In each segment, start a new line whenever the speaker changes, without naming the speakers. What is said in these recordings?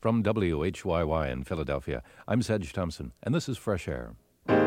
From WHYY in Philadelphia, I'm Sedge Thompson, and this is Fresh Air.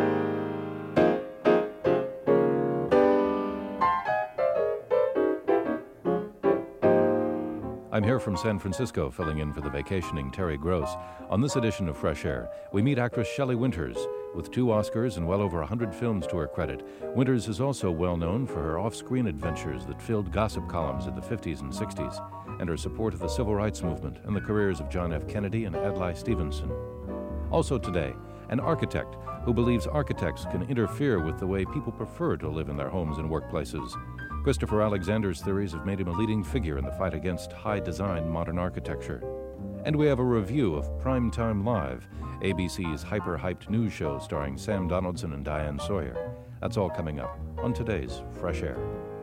I'm here from San Francisco, filling in for the vacationing Terry Gross. On this edition of Fresh Air, we meet actress Shelley Winters. With 2 Oscars and well over 100 films to her credit, Winters is also well known for her off-screen adventures that filled gossip columns in the 50s and 60s, and her support of the Civil Rights Movement and the careers of John F. Kennedy and Adlai Stevenson. Also today, an architect who believes architects can interfere with the way people prefer to live in their homes and workplaces. Christopher Alexander's theories have made him a leading figure in the fight against high-design modern architecture. And we have a review of Primetime Live, ABC's hyper-hyped news show starring Sam Donaldson and Diane Sawyer. That's all coming up on today's Fresh Air.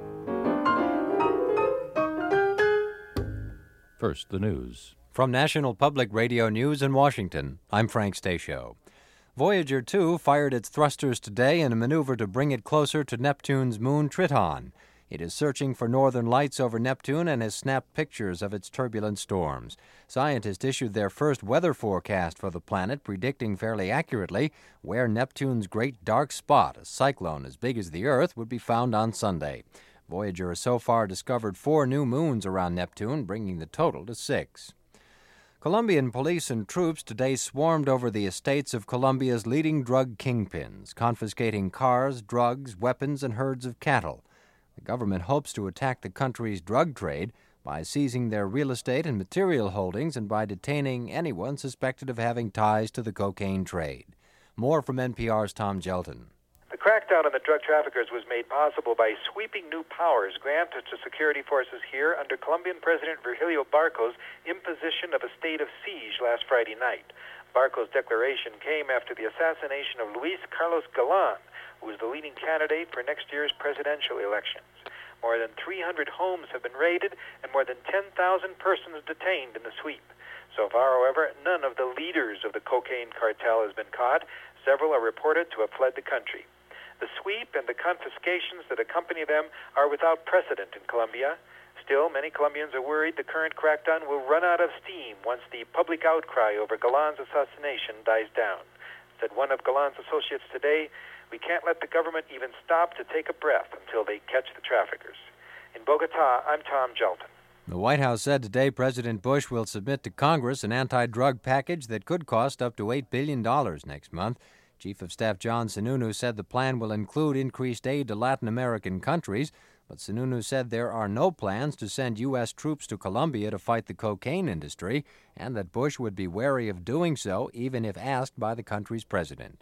First, the news.
From National Public Radio News in Washington, I'm Frank Stasio. Voyager 2 fired its thrusters today in a maneuver to bring it closer to Neptune's moon Triton. It is searching for northern lights over Neptune and has snapped pictures of its turbulent storms. Scientists issued their first weather forecast for the planet, predicting fairly accurately where Neptune's great dark spot, a cyclone as big as the Earth, would be found on Sunday. Voyager has so far discovered 4 new moons around Neptune, bringing the total to 6. Colombian police and troops today swarmed over the estates of Colombia's leading drug kingpins, confiscating cars, drugs, weapons, and herds of cattle. The government hopes to attack the country's drug trade by seizing their real estate and material holdings and by detaining anyone suspected of having ties to the cocaine trade. More from NPR's Tom Gelton.
The crackdown on the drug traffickers was made possible by sweeping new powers granted to security forces here under Colombian President Virgilio Barco's imposition of a state of siege last Friday night. Barco's declaration came after the assassination of Luis Carlos Galan, who is the leading candidate for next year's presidential elections. More than 300 homes have been raided and more than 10,000 persons detained in the sweep. So far, however, none of the leaders of the cocaine cartel has been caught. Several are reported to have fled the country. The sweep and the confiscations that accompany them are without precedent in Colombia. Still, many Colombians are worried the current crackdown will run out of steam once the public outcry over Galan's assassination dies down. Said one of Galan's associates today, "We can't let the government even stop to take a breath until they catch the traffickers." In Bogota, I'm Tom Gelton.
The White House said today President Bush will submit to Congress an anti-drug package that could cost up to $8 billion next month. Chief of Staff John Sununu said the plan will include increased aid to Latin American countries, but Sununu said there are no plans to send U.S. troops to Colombia to fight the cocaine industry, and that Bush would be wary of doing so even if asked by the country's president.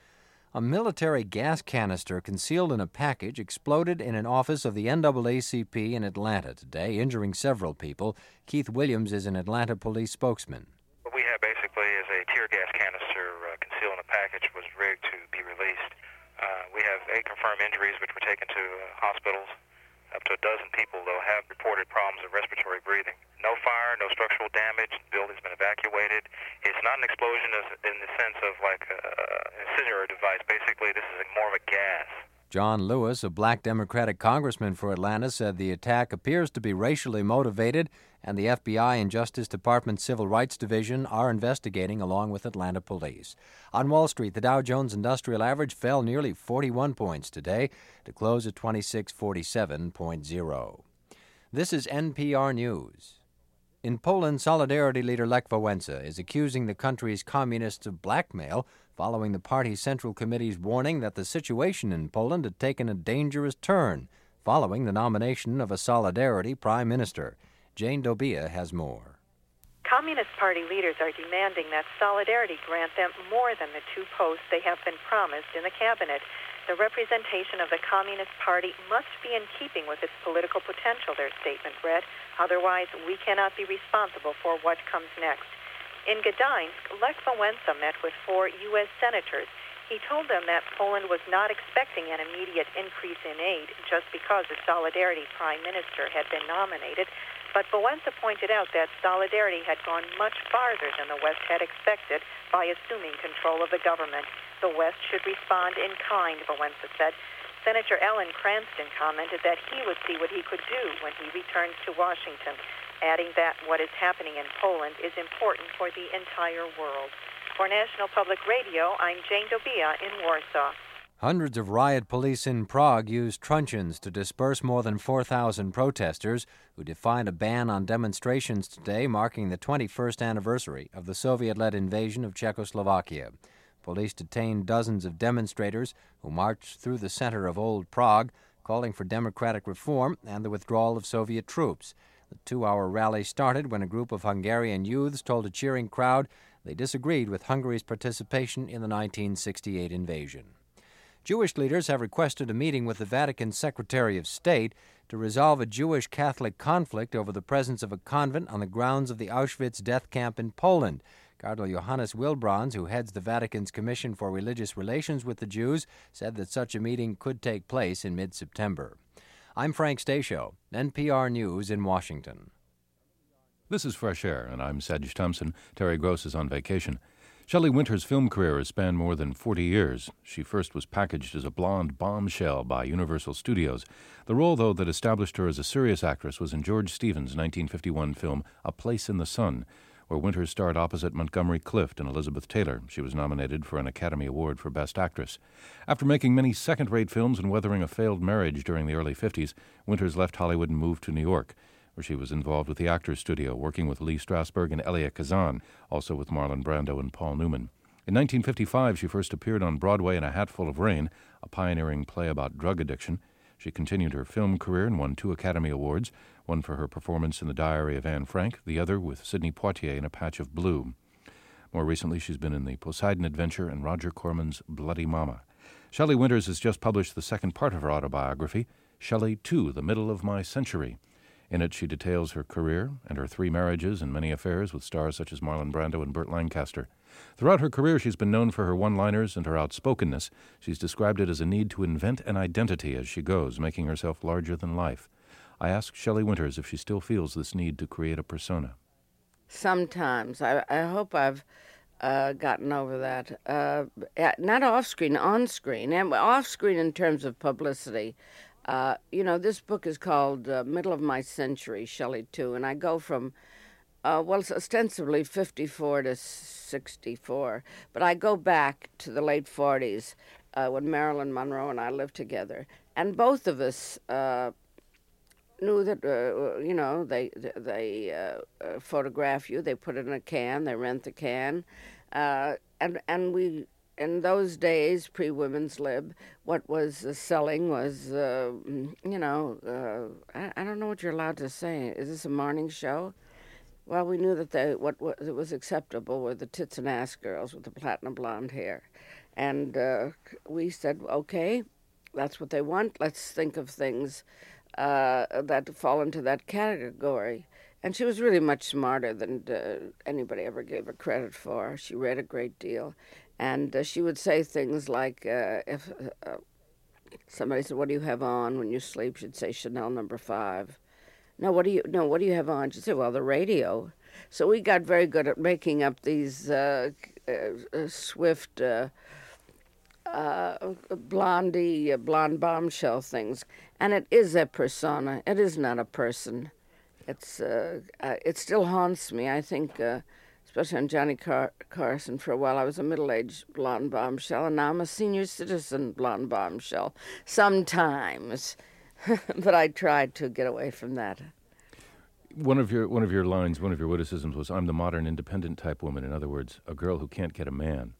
A military gas canister concealed in a package exploded in an office of the NAACP in Atlanta today, injuring several people. Keith Williams is an Atlanta police spokesman.
What we have basically is a tear gas canister concealed in a package was rigged to be released. We have 8 confirmed injuries which were taken to hospitals. Up to a dozen people, though, have reported problems of respiratory breathing. No fire, no structural damage. The building's been evacuated. It's not an explosion in the sense of like an incendiary device. Basically, this is more of a gas.
John Lewis, a black Democratic congressman for Atlanta, said the attack appears to be racially motivated, and the FBI and Justice Department Civil Rights Division are investigating along with Atlanta police. On Wall Street, the Dow Jones Industrial Average fell nearly 41 points today to close at 2647.0. This is NPR News. In Poland, Solidarity leader Lech Wałęsa is accusing the country's communists of blackmail following the party's Central Committee's warning that the situation in Poland had taken a dangerous turn following the nomination of a Solidarity prime minister. Jane Dobia has more.
Communist Party leaders are demanding that Solidarity grant them more than the 2 posts they have been promised in the cabinet. The representation of the Communist Party must be in keeping with its political potential, their statement read. Otherwise, we cannot be responsible for what comes next. In Gdańsk, Lech Wałęsa met with 4 U.S. senators. He told them that Poland was not expecting an immediate increase in aid just because a Solidarity prime minister had been nominated. But Wałęsa pointed out that Solidarity had gone much farther than the West had expected by assuming control of the government. The West should respond in kind, Wałęsa said. Senator Alan Cranston commented that he would see what he could do when he returns to Washington. adding that what is happening in Poland is important for the entire world. For National Public Radio, I'm Jane Dobia in Warsaw.
Hundreds of riot police in Prague used truncheons to disperse more than 4,000 protesters who defied a ban on demonstrations today marking the 21st anniversary of the Soviet-led invasion of Czechoslovakia. Police detained dozens of demonstrators who marched through the center of Old Prague, calling for democratic reform and the withdrawal of Soviet troops. The 2-hour rally started when a group of Hungarian youths told a cheering crowd they disagreed with Hungary's participation in the 1968 invasion. Jewish leaders have requested a meeting with the Vatican Secretary of State to resolve a Jewish-Catholic conflict over the presence of a convent on the grounds of the Auschwitz death camp in Poland. Cardinal Johannes Wilbrahms, who heads the Vatican's Commission for Religious Relations with the Jews, said that such a meeting could take place in mid-September. I'm Frank Stasio, NPR News in Washington.
This is Fresh Air, and I'm Sedge Thompson. Terry Gross is on vacation. Shelley Winters' film career has spanned more than 40 years. She first was packaged as a blonde bombshell by Universal Studios. The role, though, that established her as a serious actress was in George Stevens' 1951 film A Place in the Sun, where Winters starred opposite Montgomery Clift and Elizabeth Taylor. She was nominated for an Academy Award for Best Actress. After making many second-rate films and weathering a failed marriage during the early 50s, Winters left Hollywood and moved to New York, where she was involved with the Actors Studio, working with Lee Strasberg and Elia Kazan, also with Marlon Brando and Paul Newman. In 1955, she first appeared on Broadway in A Hatful of Rain, a pioneering play about drug addiction. She continued her film career and won 2 Academy Awards, one for her performance in The Diary of Anne Frank, the other with Sidney Poitier in A Patch of Blue. More recently, she's been in The Poseidon Adventure and Roger Corman's Bloody Mama. Shelley Winters has just published the second part of her autobiography, Shelley II, The Middle of My Century. In it, she details her career and her 3 marriages and many affairs with stars such as Marlon Brando and Burt Lancaster. Throughout her career, she's been known for her one-liners and her outspokenness. She's described it as a need to invent an identity as she goes, making herself larger than life. I asked Shelley Winters if she still feels this need to create a persona.
Sometimes. I hope I've gotten over that. Not off-screen, on-screen. And off-screen in terms of publicity. This book is called Middle of My Century, Shelley II, and I go from, it's ostensibly 54 to 64, but I go back to the late 40s when Marilyn Monroe and I lived together. And both of us knew that, they photograph you, they put it in a can, they rent the can, and we... In those days, pre-Women's Lib, what was selling was, I don't know what you're allowed to say. Is this a morning show? Well, we knew that what was acceptable were the tits and ass girls with the platinum blonde hair. And we said, okay, that's what they want. Let's think of things that fall into that category. And she was really much smarter than anybody ever gave her credit for. She read a great deal. And she would say things like, if somebody said, "What do you have on when you sleep?" She'd say, "Chanel No. 5. No, what do you have on? She'd say, "Well, the radio." So we got very good at making up these swift, blonde bombshell things. And it is a persona. It is not a person. It still haunts me. I think. Especially on Johnny Carson. For a while, I was a middle-aged blonde bombshell, and now I'm a senior citizen blonde bombshell. Sometimes, but I tried to get away from that.
One of your lines, one of your witticisms was, "I'm the modern independent type woman." In other words, a girl who can't get a man.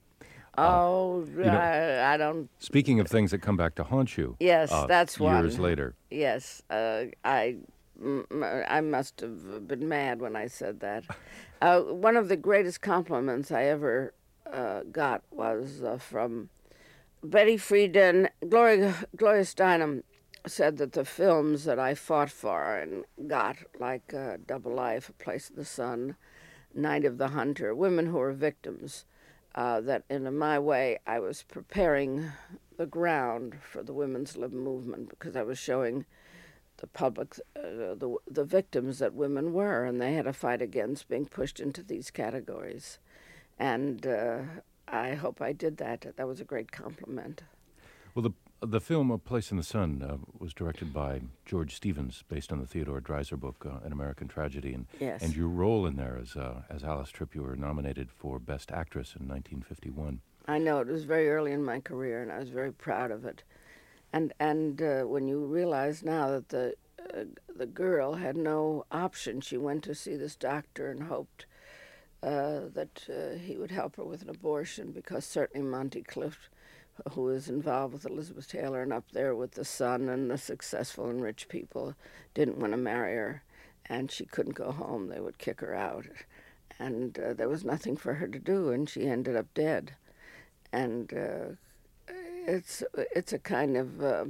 I don't.
Speaking of things that come back to haunt you.
Yes, that's one.
Years later.
Yes, I must have been mad when I said that. One of the greatest compliments I ever got was from Betty Friedan. Gloria Steinem said that the films that I fought for and got, like Double Life, A Place in the Sun, Night of the Hunter, women who were victims, that in my way I was preparing the ground for the women's lib movement because I was showing the public the victims that women were, and they had to fight against being pushed into these categories. And I hope I did that. That was a great compliment.
Well, The film A Place in the Sun was directed by George Stevens, based on the Theodore Dreiser book, An American Tragedy.
Yes.
And your role in there as Alice Tripp, you were nominated for Best Actress in 1951.
I know, it was very early in my career, and I was very proud of it. And when you realize now that the girl had no option, she went to see this doctor and hoped that he would help her with an abortion, because certainly Monty Clift, who was involved with Elizabeth Taylor and up there with the son and the successful and rich people, didn't want to marry her, and she couldn't go home. They would kick her out. And there was nothing for her to do, and she ended up dead. And it's a kind of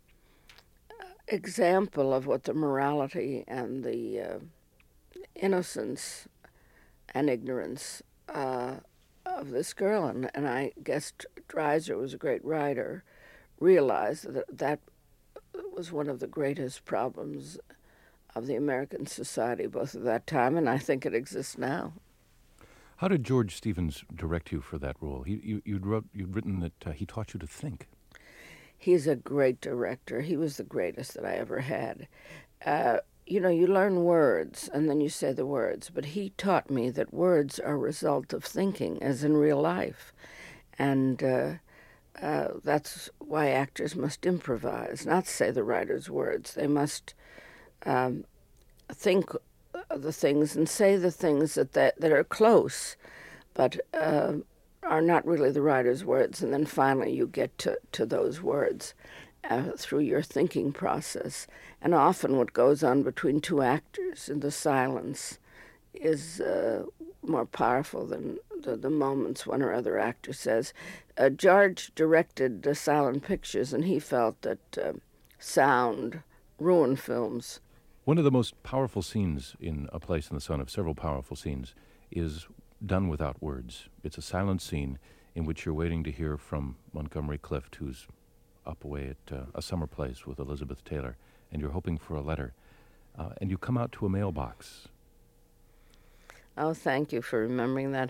example of what the morality and the innocence and ignorance of this girl, and I guess Dreiser was a great writer, realized that was one of the greatest problems of the American society, both at that time, and I think it exists now.
How did George Stevens direct you for that role? You'd written that he taught you to think.
He's a great director. He was the greatest that I ever had. You know, you learn words, and then you say the words, but he taught me that words are a result of thinking, as in real life. And that's why actors must improvise, not say the writer's words. They must think the things and say the things that are close, but are not really the writer's words. And then finally you get to those words through your thinking process. And often what goes on between two actors in the silence is more powerful than the moments one or other actor says. George directed the silent pictures, and he felt that sound ruined films.
One of the most powerful scenes in A Place in the Sun, of several powerful scenes, is done without words. It's a silent scene in which you're waiting to hear from Montgomery Clift, who's up away at a summer place with Elizabeth Taylor, and you're hoping for a letter. And you come out to a mailbox.
Oh, thank you for remembering that.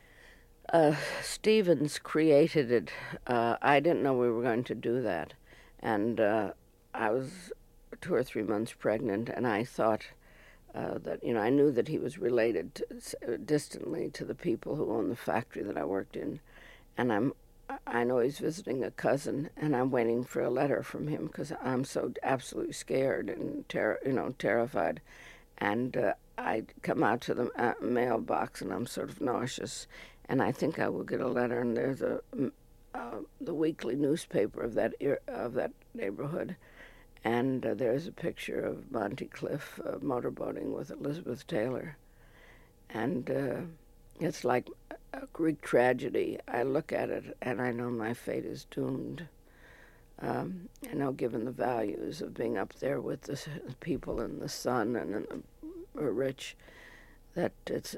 Stevens created it. I didn't know we were going to do that. And I was 2 or 3 months pregnant, and I thought that, you know, I knew that he was related distantly to the people who owned the factory that I worked in. And I know he's visiting a cousin, and I'm waiting for a letter from him because I'm so absolutely scared and terrified. And I come out to the mailbox, and I'm sort of nauseous, and I think I will get a letter. And there's the weekly newspaper of that neighborhood, and there's a picture of Monty Clift motorboating with Elizabeth Taylor, and it's like a Greek tragedy. I look at it, and I know my fate is doomed. I know, given the values of being up there with the people in the sun and in the rich, that it's.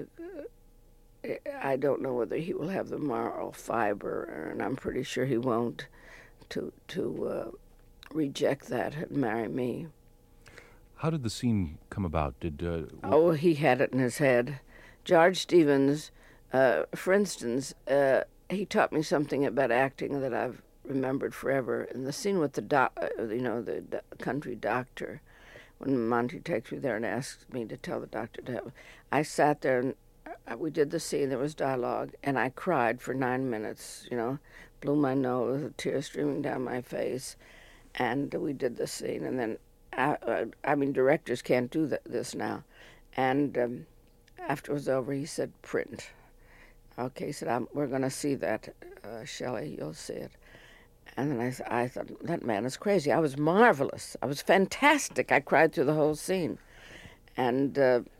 I don't know whether he will have the moral fiber, and I'm pretty sure he won't, to reject that and marry me.
How did the scene come about?
He had it in his head. George Stevens, for instance, he taught me something about acting that I've remembered forever. In the scene with the country doctor, when Monty takes me there and asks me to tell the doctor to help, I sat there and we did the scene. There was dialogue, and I cried for 9 minutes. You know, blew my nose, a tear streaming down my face, and we did the scene. And then, directors can't do this now, and. After it was over, he said, print. Okay, he said, we're going to see that, Shelley, you'll see it. And then I thought, that man is crazy. I was marvelous. I was fantastic. I cried through the whole scene. And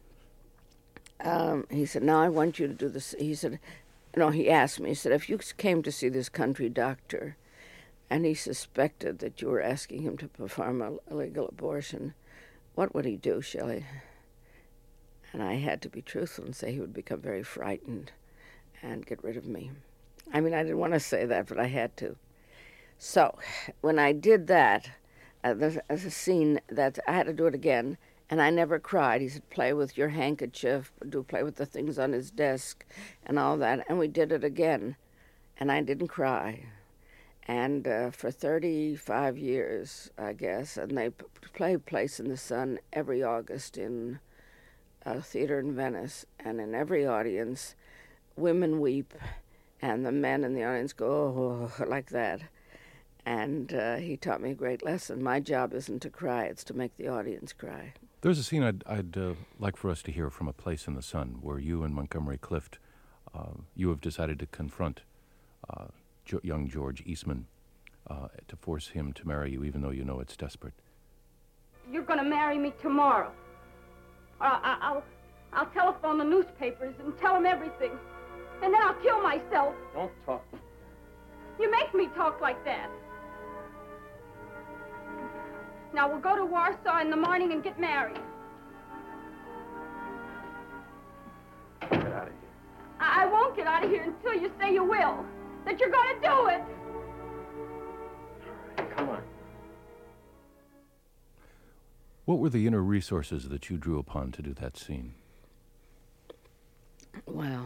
he said, now I want you to do this. He said, he asked me, he said, if you came to see this country doctor and he suspected that you were asking him to perform an illegal abortion, what would he do, Shelley? And I had to be truthful and say he would become very frightened and get rid of me. I didn't want to say that, but I had to. So when I did that, there's a scene that I had to do it again, and I never cried. He said, play with your handkerchief, play with the things on his desk and all that. And we did it again, and I didn't cry. And for 35 years, I guess, and they play Place in the Sun every August in a theater in Venice, and in every audience, women weep, and the men in the audience go, oh, like that. And he taught me a great lesson. My job isn't to cry, it's to make the audience cry.
There's a scene I'd like for us to hear from A Place in the Sun, where you and Montgomery Clift, you have decided to confront young George Eastman to force him to marry you, even though you know it's desperate.
You're going to marry me tomorrow. I'll telephone the newspapers and tell them everything. And then I'll kill myself.
Don't talk.
You make me talk like that. Now we'll go to Warsaw in the morning and get married.
Get out of here.
I won't get out of here until you say you will. That you're going to do it.
All right, come on.
What were the inner resources that you drew upon to do that scene?
Well,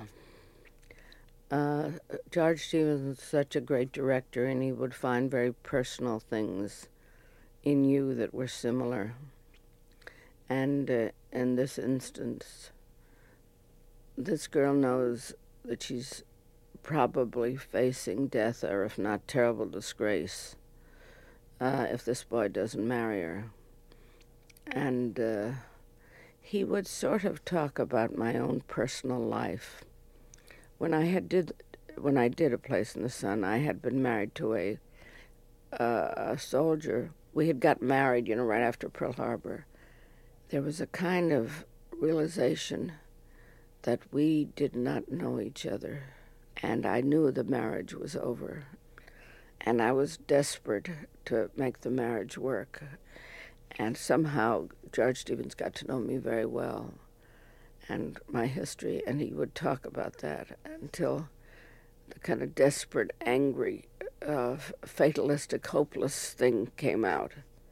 George Stevens was such a great director, and he would find very personal things in you that were similar. And in this instance, this girl knows that she's probably facing death, or if not terrible disgrace, if this boy doesn't marry her. And he would sort of talk about my own personal life. When I did A Place in the Sun, I had been married to a soldier. We had got married, right after Pearl Harbor. There was a kind of realization that we did not know each other, and I knew the marriage was over. And I was desperate to make the marriage work. And somehow George Stevens got to know me very well and my history, and he would talk about that until the kind of desperate, angry, fatalistic, hopeless thing came out.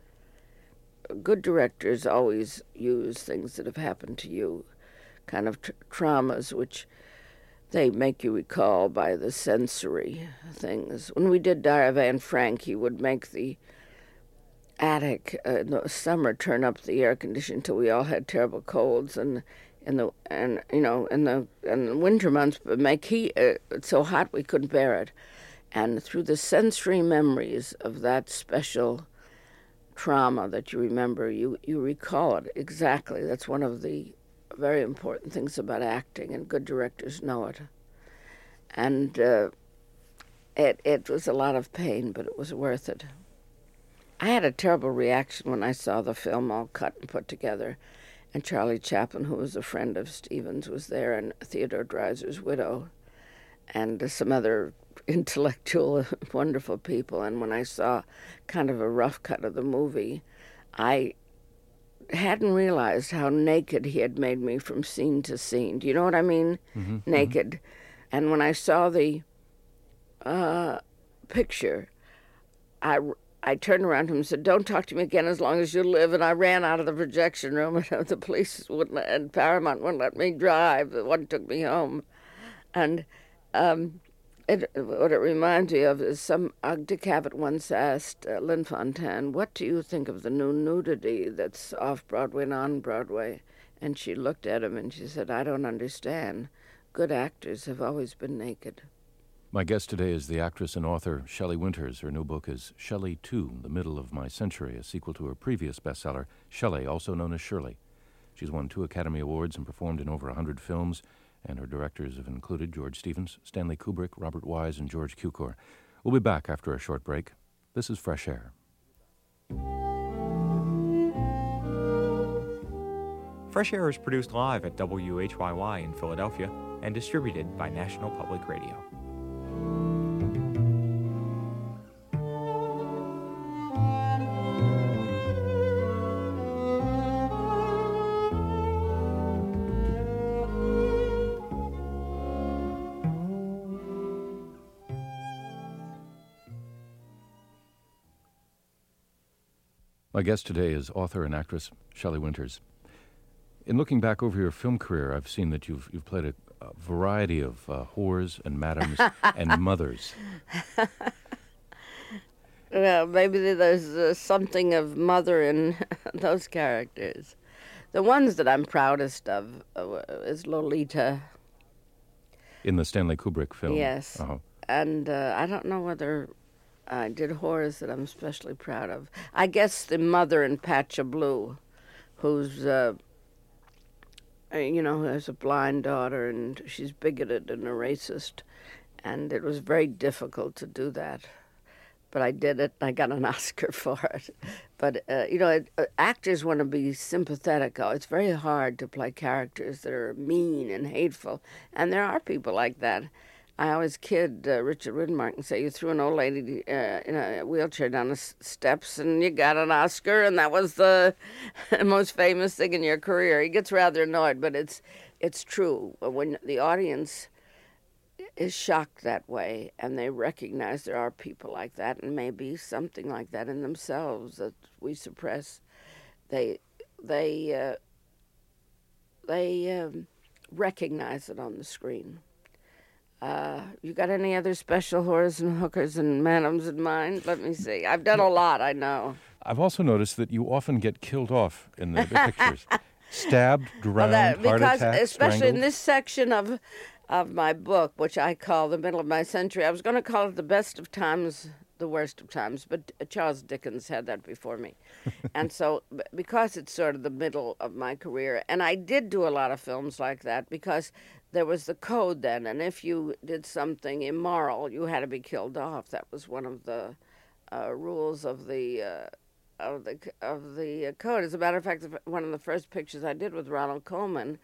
Good directors always use things that have happened to you, kind of traumas, which they make you recall by the sensory things. When we did Diary of Anne Frank, he would make the attic in the summer turn up the air conditioning till we all had terrible colds, and in the winter months make it so hot we couldn't bear it. And through the sensory memories of that special trauma that you remember, you recall it exactly. That's one of the very important things about acting, and good directors know it. And it was a lot of pain, but it was worth it. I had a terrible reaction when I saw the film all cut and put together, and Charlie Chaplin, who was a friend of Stevens, was there, and Theodore Dreiser's widow, and some other intellectual, wonderful people. And when I saw kind of a rough cut of the movie, I hadn't realized how naked he had made me from scene to scene. Do you know what I mean? Mm-hmm. Naked. Mm-hmm. And when I saw the picture, I turned around to him and said, "Don't talk to me again as long as you live." And I ran out of the projection room, and the police and Paramount wouldn't let me drive. The one took me home. And what it reminds me of is Dick Cavett once asked Lynn Fontanne, "What do you think of the new nudity that's off-Broadway and on-Broadway?" And she looked at him and she said, "I don't understand. Good actors have always been naked."
My guest today is the actress and author Shelley Winters. Her new book is Shelley 2, The Middle of My Century, a sequel to her previous bestseller, Shelley, also known as Shirley. She's won 2 Academy Awards and performed in over 100 films, and her directors have included George Stevens, Stanley Kubrick, Robert Wise, and George Cukor. We'll be back after a short break. This is Fresh Air.
Fresh Air is produced live at WHYY in Philadelphia and distributed by National Public Radio.
My guest today is author and actress Shelley Winters. In looking back over your film career, I've seen that you've played a variety of whores and madams and mothers.
Well, maybe there's something of mother in those characters. The ones that I'm proudest of is Lolita.
In the Stanley Kubrick film.
Yes.
Uh-huh.
And I don't know whether I did horrors that I'm especially proud of. I guess the mother in Patch of Blue, who's, who has a blind daughter, and she's bigoted and a racist. And it was very difficult to do that. But I did it, and I got an Oscar for it. But, actors want to be sympathetic. It's very hard to play characters that are mean and hateful. And there are people like that. I always kid Richard Widmark and say, you threw an old lady in a wheelchair down the steps and you got an Oscar, and that was the most famous thing in your career. He gets rather annoyed, but it's true. When the audience is shocked that way, and they recognize there are people like that, and maybe something like that in themselves that we suppress. They recognize it on the screen. You got any other special whores and hookers and madams in mind? Let me see. I've done a lot, I know.
I've also noticed that you often get killed off in the pictures. Stabbed, drowned, heart attack,
especially
strangled.
In this section of my book, which I call The Middle of My Century. I was going to call it The Best of Times, The Worst of Times, but Charles Dickens had that before me. And so, because it's sort of the middle of my career, and I did do a lot of films like that because there was the code then, and if you did something immoral, you had to be killed off. That was one of the rules of the code. As a matter of fact, one of the first pictures I did with Ronald Colman,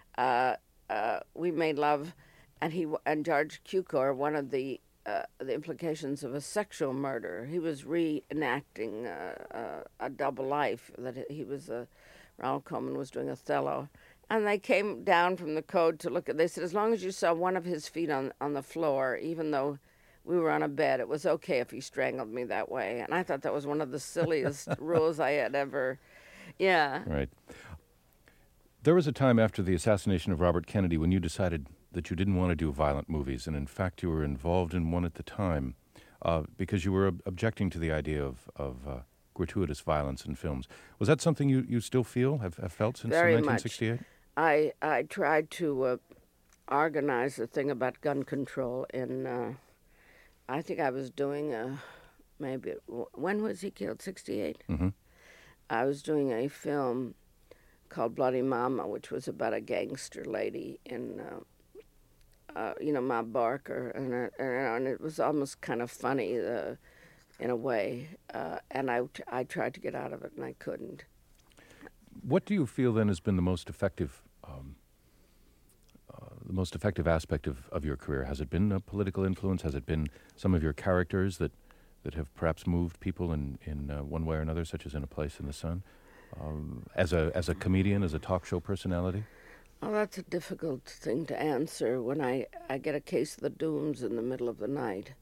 we made love, and George Cukor, one of the implications of a sexual murder. He was reenacting a double life that Ronald Colman was doing Othello. And they came down from the code to look at. They said, as long as you saw one of his feet on the floor, even though we were on a bed, it was okay if he strangled me that way. And I thought that was one of the silliest rules I had ever. Yeah.
Right. There was a time after the assassination of Robert Kennedy when you decided that you didn't want to do violent movies, and in fact you were involved in one at the time because you were objecting to the idea of gratuitous violence in films. Was that something you still feel, have felt since
Very
1968?
Much. I tried to organize a thing about gun control in, I think I was doing when was he killed, 68?
Mm-hmm.
I was doing a film called Bloody Mama, which was about a gangster lady in, Ma Barker, and it was almost kind of funny in a way, and I tried to get out of it, and I couldn't.
What do you feel then has been the most effective aspect of your career? Has it been a political influence? Has it been some of your characters that have perhaps moved people in one way or another, such as in A Place in the Sun? As a comedian, as a talk show personality?
Well, that's a difficult thing to answer. When I get a case of the Dooms in the middle of the night,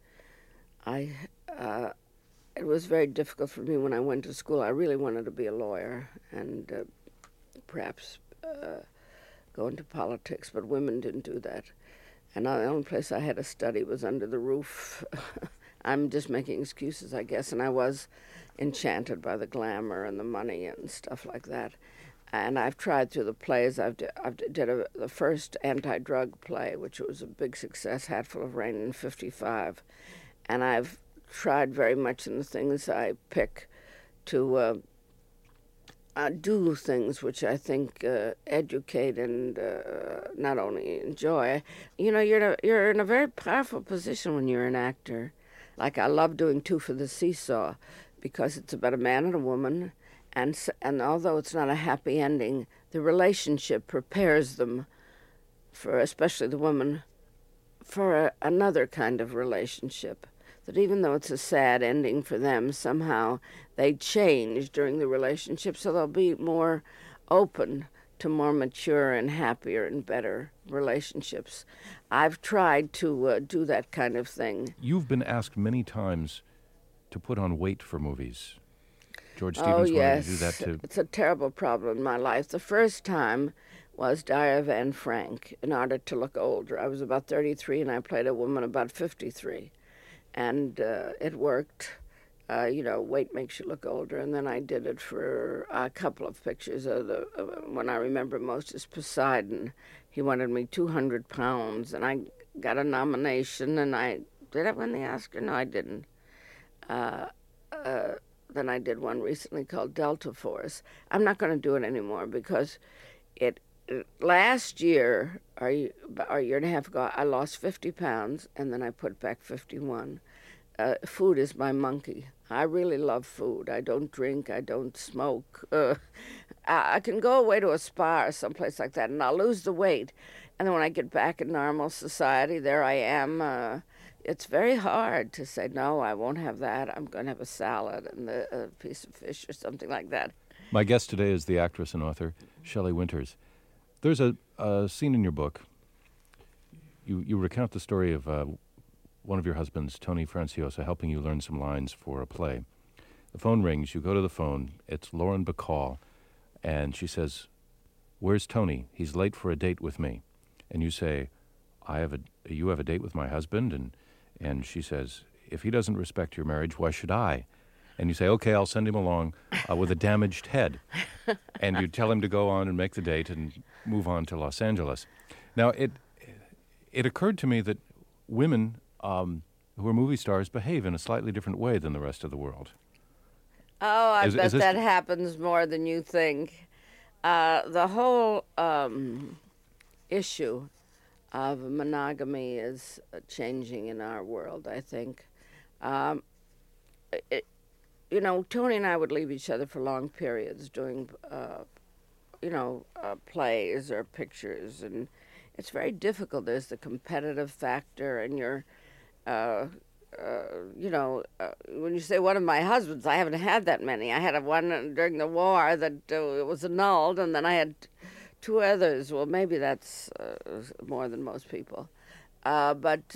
it was very difficult for me when I went to school. I really wanted to be a lawyer and perhaps go into politics, but women didn't do that. And the only place I had to study was under the roof. I'm just making excuses, I guess, and I was enchanted by the glamour and the money and stuff like that. And I've tried through the plays. The first anti-drug play, which was a big success, Hatful of Rain, in 1955. And I've tried very much in the things I pick to do things which I think educate and not only enjoy. You're in a very powerful position when you're an actor. Like I love doing Two for the Seesaw because it's about a man and a woman, and although it's not a happy ending, the relationship prepares them for, especially the woman, for another kind of relationship. That even though it's a sad ending for them, somehow they change during the relationship, so they'll be more open to more mature and happier and better relationships. I've tried to do that kind of thing.
You've been asked many times to put on weight for movies. George Stevens wanted to do that too.
It's a terrible problem in my life. The first time was Diary of Anne Frank, in order to look older. I was about 33 and I played a woman about 53. And it worked. weight makes you look older. And then I did it for a couple of pictures. The one I remember most is Poseidon. He wanted me 200 pounds, and I got a nomination, and did I win the Oscar? No, I didn't. Then I did one recently called Delta Force. I'm not going to do it anymore because last year, or a year and a half ago, I lost 50 pounds, and then I put back 51. Food is my monkey. I really love food. I don't drink. I don't smoke. I can go away to a spa or someplace like that, and I'll lose the weight. And then when I get back in normal society, there I am. It's very hard to say, no, I won't have that. I'm going to have a salad and a piece of fish or something like that.
My guest today is the actress and author, Shelley Winters. There's a scene in your book. You recount the story of one of your husbands, Tony Franciosa, helping you learn some lines for a play. The phone rings. You go to the phone. It's Lauren Bacall, and she says, "Where's Tony? He's late for a date with me." And you say, "You have a date with my husband?" And she says, "If he doesn't respect your marriage, why should I?" And you say, "Okay, I'll send him along with a damaged head." And you tell him to go on and make the date and move on to Los Angeles. Now, it occurred to me that women who are movie stars behave in a slightly different way than the rest of the world.
Oh, I bet that happens more than you think. The whole issue of monogamy is changing in our world, I think. Tony and I would leave each other for long periods doing, plays or pictures, and it's very difficult. There's the competitive factor, and you're, when you say one of my husbands, I haven't had that many. I had one during the war that it was annulled, and then I had two others. Well, maybe that's more than most people. But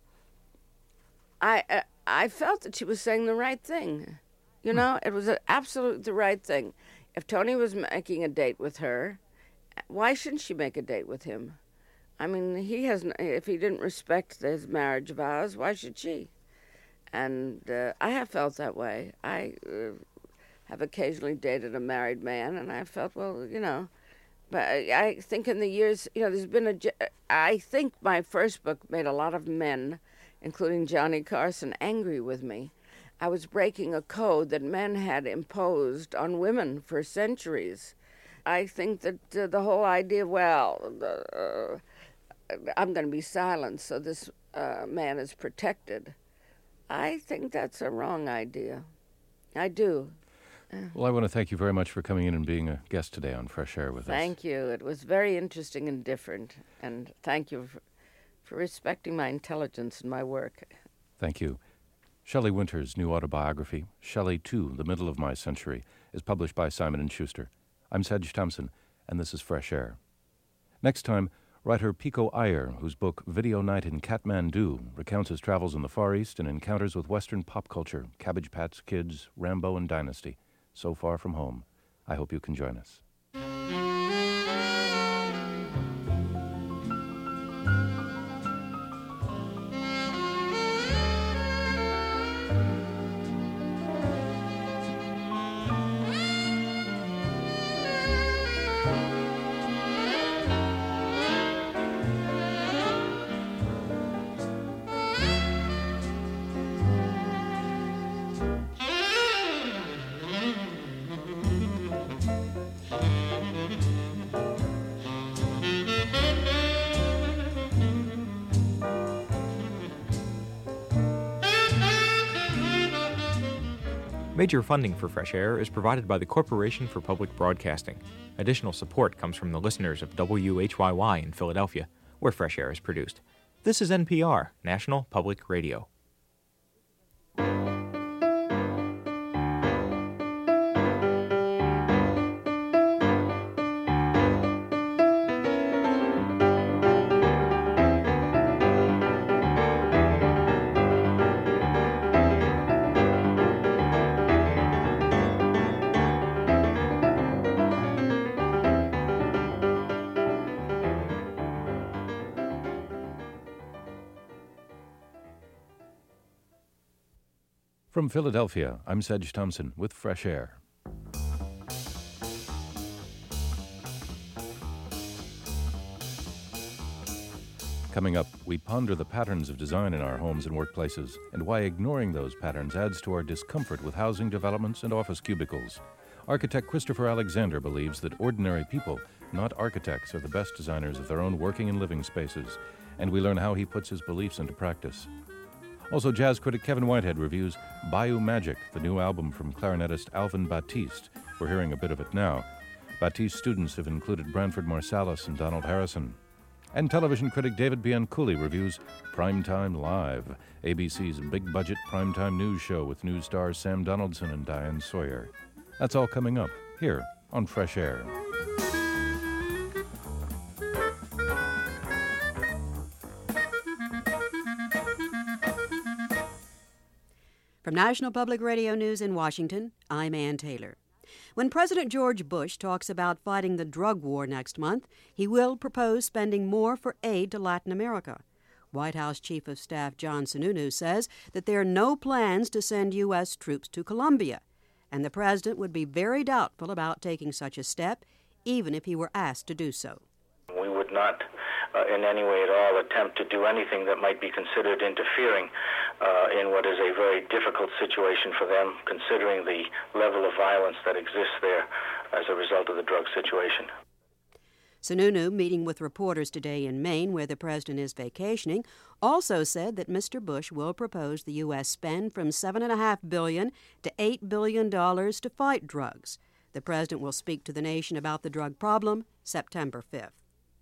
I felt that she was saying the right thing. It was absolutely the right thing. If Tony was making a date with her, why shouldn't she make a date with him? I mean, if he didn't respect his marriage vows, why should she? And I have felt that way. I have occasionally dated a married man, and I felt, but I think in the years, there's been I think my first book made a lot of men, including Johnny Carson, angry with me. I was breaking a code that men had imposed on women for centuries. I think that the whole idea, I'm going to be silent so this man is protected, I think that's a wrong idea. I do.
Well, I want to thank you very much for coming in and being a guest today on Fresh Air with us.
Thank you. It was very interesting and different. And thank you for respecting my intelligence and my work.
Thank you. Shelley Winters' new autobiography, Shelley 2, The Middle of My Century, is published by Simon & Schuster. I'm Sedge Thompson, and this is Fresh Air. Next time, writer Pico Iyer, whose book Video Night in Kathmandu recounts his travels in the Far East and encounters with Western pop culture, Cabbage Patch Kids, Rambo, and Dynasty. So far from home. I hope you can join us.
Major funding for Fresh Air is provided by the Corporation for Public Broadcasting. Additional support comes from the listeners of WHYY in Philadelphia, where Fresh Air is produced. This is NPR, National Public Radio.
From Philadelphia, I'm Sedge Thompson with Fresh Air. Coming up, we ponder the patterns of design in our homes and workplaces and why ignoring those patterns adds to our discomfort with housing developments and office cubicles. Architect Christopher Alexander believes that ordinary people, not architects, are the best designers of their own working and living spaces, and we learn how he puts his beliefs into practice. Also, jazz critic Kevin Whitehead reviews Bayou Magic, the new album from clarinetist Alvin Batiste. We're hearing a bit of it now. Batiste's students have included Branford Marsalis and Donald Harrison. And television critic David Bianculli reviews Primetime Live, ABC's big-budget primetime news show with news stars Sam Donaldson and Diane Sawyer. That's all coming up here on Fresh Air.
From National Public Radio News in Washington, I'm Ann Taylor. When President George Bush talks about fighting the drug war next month, he will propose spending more for aid to Latin America. White House Chief of Staff John Sununu says that there are no plans to send U.S. troops to Colombia, and the president would be very doubtful about taking such a step, even if he were asked to do so.
We would not in any way at all attempt to do anything that might be considered interfering in what is a very difficult situation for them, considering the level of violence that exists there as a result of the drug situation.
Sununu, meeting with reporters today in Maine, where the president is vacationing, also said that Mr. Bush will propose the U.S. spend from $7.5 billion to $8 billion to fight drugs. The president will speak to the nation about the drug problem September 5th.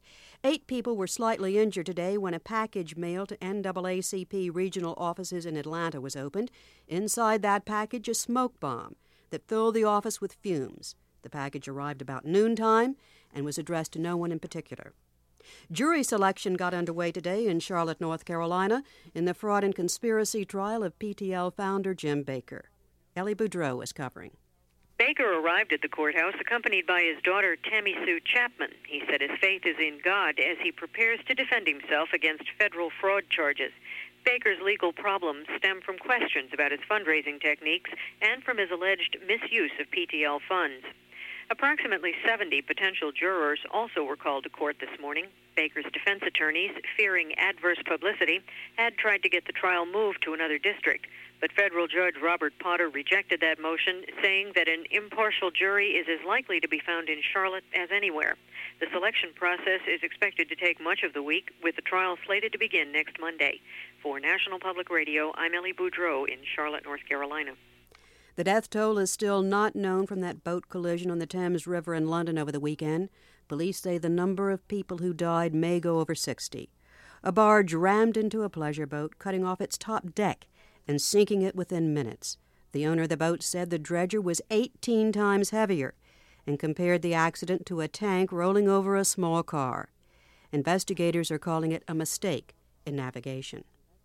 8 people were slightly injured today when a package mailed to NAACP regional offices in Atlanta was opened. Inside that package, a smoke bomb that filled the office with fumes. The package arrived about noontime and was addressed to no one in particular. Jury selection got underway today in Charlotte, North Carolina, in the fraud and conspiracy trial of PTL founder Jim Baker. Ellie Boudreau is covering.
Baker arrived at the courthouse accompanied by his daughter, Tammy Sue Chapman. He said his faith is in God as he prepares to defend himself against federal fraud charges. Baker's legal problems stem from questions about his fundraising techniques and from his alleged misuse of PTL funds. Approximately 70 potential jurors also were called to court this morning. Baker's defense attorneys, fearing adverse publicity, had tried to get the trial moved to another district. But federal judge Robert Potter rejected that motion, saying that an impartial jury is as likely to be found in Charlotte as anywhere. The selection process is expected to take much of the week, with the trial slated to begin next Monday. For National Public Radio, I'm Ellie Boudreau in Charlotte, North Carolina.
The death toll is still not known from that boat collision on the Thames River in London over the weekend. Police say the number of people who died may go over 60. A barge rammed into a pleasure boat, cutting off its top deck and sinking it within minutes. The owner of the boat said the dredger was 18 times heavier and compared the accident to a tank rolling over a small car. Investigators are calling it a mistake in navigation.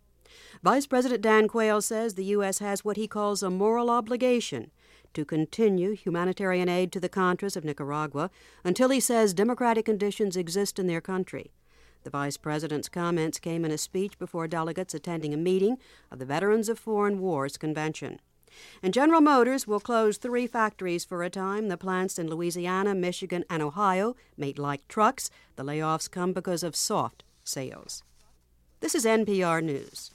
Vice President Dan Quayle says the U.S. has what he calls a moral obligation to continue humanitarian aid to the Contras of Nicaragua until he says democratic conditions exist in their country. The vice president's comments came in a speech before delegates attending a meeting of the Veterans of Foreign Wars Convention. And General Motors will close 3 factories for a time. The plants in Louisiana, Michigan, and Ohio made like trucks. The layoffs come because of soft sales. This is NPR News.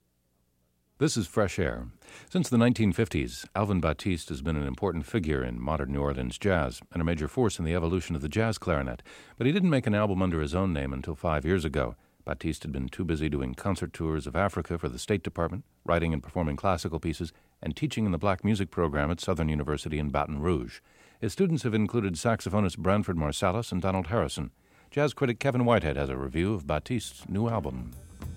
This is Fresh Air. Since the 1950s, Alvin Batiste has been an important figure in modern New Orleans jazz and a major force in the evolution of the jazz clarinet. But he didn't make an album under his own name until 5 years ago. Batiste had been too busy doing concert tours of Africa for the State Department, writing and performing classical pieces, and teaching in the black music program at Southern University in Baton Rouge. His students have included saxophonist Branford Marsalis and Donald Harrison. Jazz critic Kevin Whitehead has a review of Batiste's new album.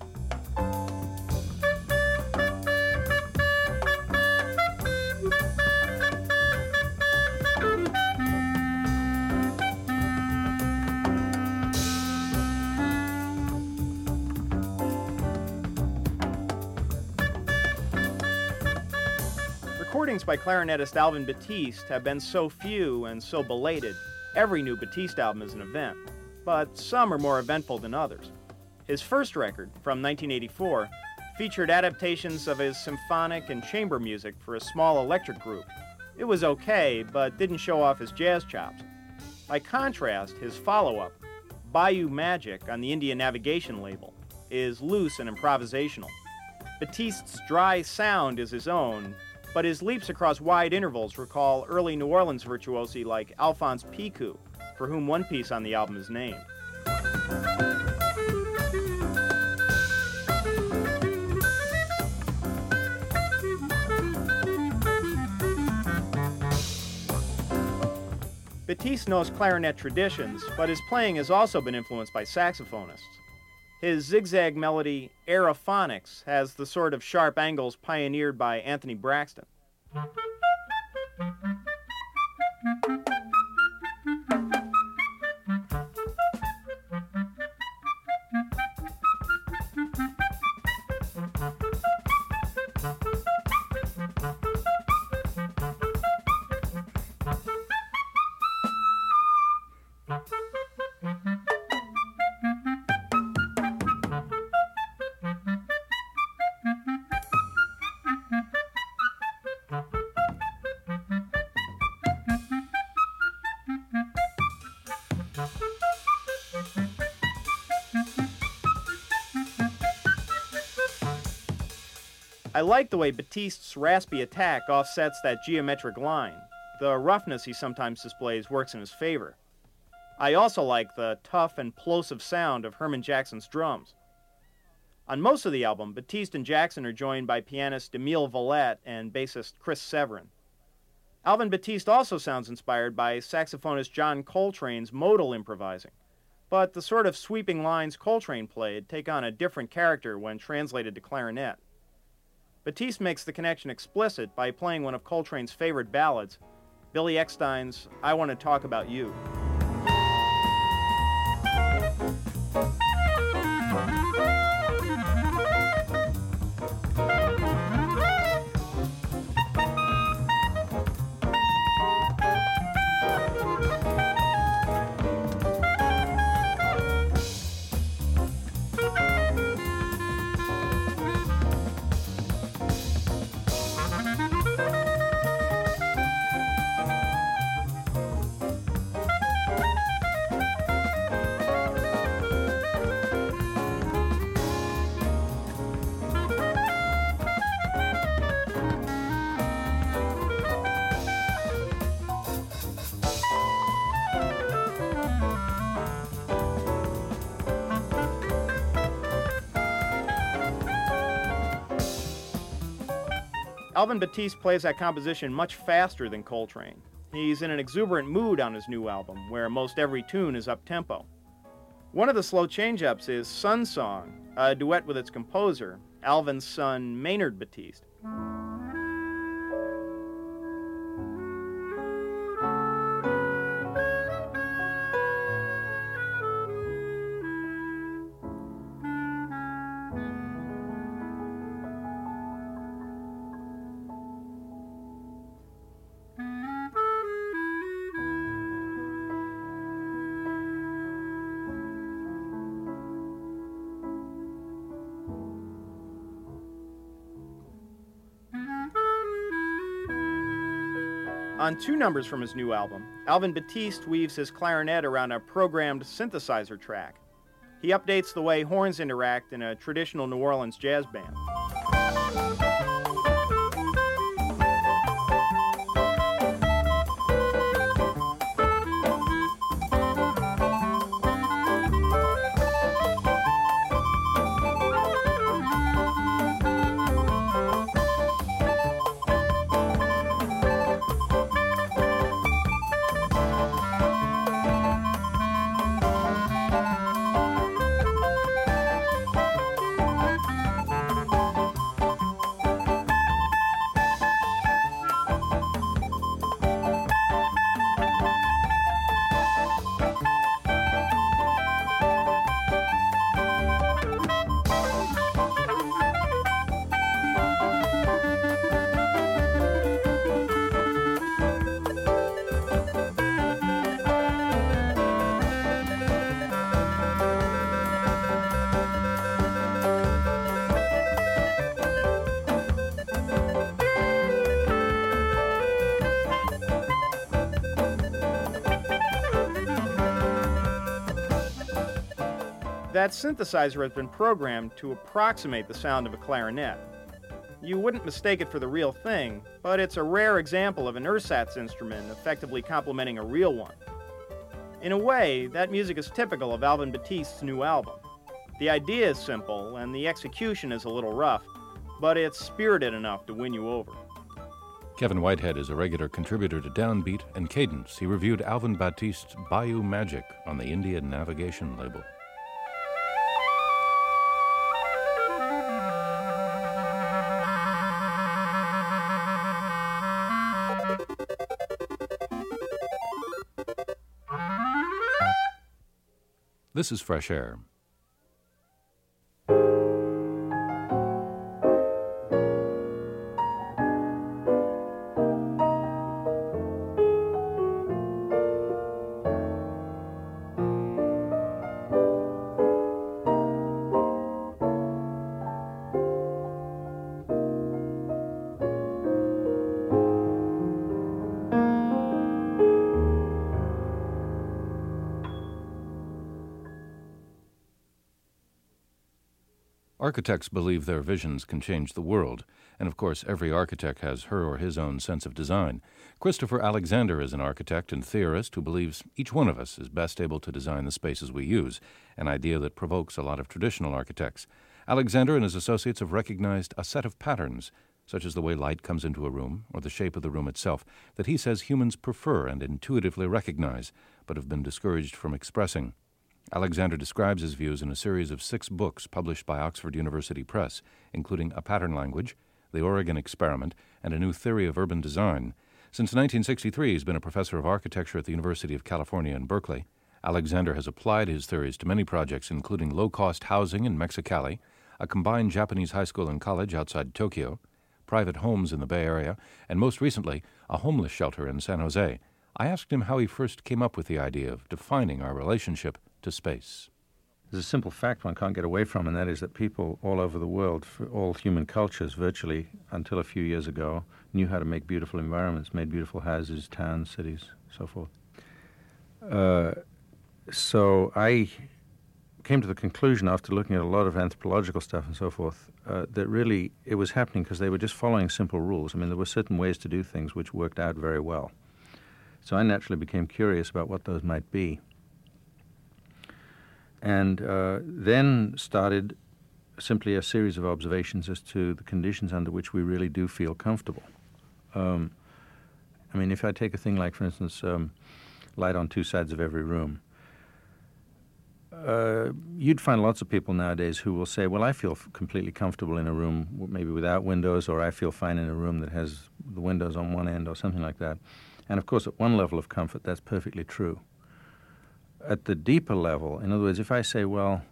Recordings by clarinetist Alvin Batiste have been so few and so belated. Every new Batiste album is an event, but some are more eventful than others. His first record, from 1984, featured adaptations of his symphonic and chamber music for a small electric group. It was okay, but didn't show off his jazz chops. By contrast, his follow-up, Bayou Magic on the Indian Navigation label, is loose and improvisational. Batiste's dry sound is his own, but his leaps across wide intervals recall early New Orleans virtuosi like Alphonse Picou, for whom one piece on the album is named. Batiste knows clarinet traditions, but his playing has also been influenced by saxophonists. His zigzag melody, Aerophonics, has the sort of sharp angles pioneered by Anthony Braxton. I like the way Batiste's raspy attack offsets that geometric line. The roughness he sometimes displays works in his favor. I also like the tough and plosive sound of Herman Jackson's drums. On most of the album, Batiste and Jackson are joined by pianist Emile Valette and bassist Chris Severin. Alvin Batiste also sounds inspired by saxophonist John Coltrane's modal improvising, but the sort of sweeping lines Coltrane played take on a different character when translated to clarinet. Batiste makes the connection explicit by playing one of Coltrane's favorite ballads, Billy Eckstine's I Want to Talk About You. Alvin Batiste plays that composition much faster than Coltrane. He's in an exuberant mood on his new album, where most every tune is up-tempo. One of the slow change-ups is Sun Song, a duet with its composer, Alvin's son Maynard Batiste. On two numbers from his new album, Alvin Batiste weaves his clarinet around a programmed synthesizer track. He updates the way horns interact in a traditional New Orleans jazz band. That synthesizer has been programmed to approximate the sound of a clarinet. You wouldn't mistake it for the real thing, but it's a rare example of an ersatz instrument effectively complementing a real one. In a way, that music is typical of Alvin Batiste's new album. The idea is simple, and the execution is a little rough, but it's spirited enough to win you over.
Kevin Whitehead is a regular contributor to Downbeat and Cadence. He reviewed Alvin Batiste's Bayou Magic on the Indian Navigation label. This is Fresh Air. Architects believe their visions can change the world, and of course every architect has her or his own sense of design. Christopher Alexander is an architect and theorist who believes each one of us is best able to design the spaces we use, an idea that provokes a lot of traditional architects. Alexander and his associates have recognized a set of patterns, such as the way light comes into a room or the shape of the room itself, that he says humans prefer and intuitively recognize, but have been discouraged from expressing. Alexander describes his views in a series of 6 books published by Oxford University Press, including A Pattern Language, The Oregon Experiment, and A New Theory of Urban Design. Since 1963, he's been a professor of architecture at the University of California in Berkeley. Alexander has applied his theories to many projects, including low-cost housing in Mexicali, a combined Japanese high school and college outside Tokyo, private homes in the Bay Area, and most recently, a homeless shelter in San Jose. I asked him how he first came up with the idea of defining our relationship to space.
There's a simple fact one can't get away from, and that is that people all over the world, for all human cultures virtually, until a few years ago, knew how to make beautiful environments, made beautiful houses, towns, cities, so forth. So I came to the conclusion, after looking at a lot of anthropological stuff and so forth, that really it was happening because they were just following simple rules. I mean, there were certain ways to do things which worked out very well. So I naturally became curious about what those might be. And then started simply a series of observations as to the conditions under which we really do feel comfortable. I mean, if I take a thing like, for instance, light on 2 sides of every room, you'd find lots of people nowadays who will say, well, I feel completely comfortable in a room maybe without windows, or I feel fine in a room that has the windows on one end or something like that. And of course, at one level of comfort, that's perfectly true. At the deeper level, in other words, if I say, well,